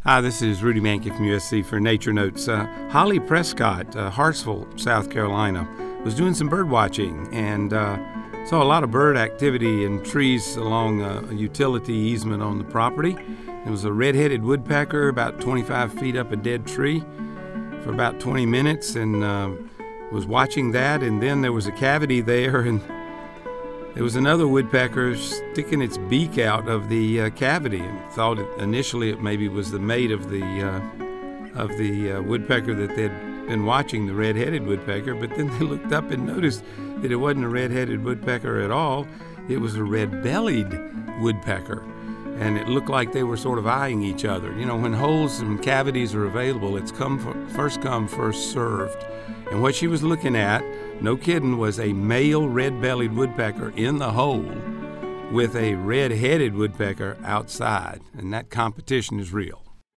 Hi, this is Rudy Mankey from USC for Nature Notes. Holly Prescott, Hartsville, South Carolina, was doing some bird watching and saw a lot of bird activity in trees along a utility easement on the property. There was a red-headed woodpecker about 25 feet up a dead tree for about 20 minutes and was watching that, and then there was a cavity there, and there was another woodpecker sticking its beak out of the cavity, and thought initially it maybe was the mate of the woodpecker that they'd been watching, the red-headed woodpecker. But then they looked up and noticed that it wasn't a red-headed woodpecker at all. It was a red-bellied woodpecker, and it looked like they were sort of eyeing each other. You know, when holes and cavities are available, it's first come, first served. And what she was looking at, no kidding, was a male red-bellied woodpecker in the hole with a red-headed woodpecker outside. And that competition is real.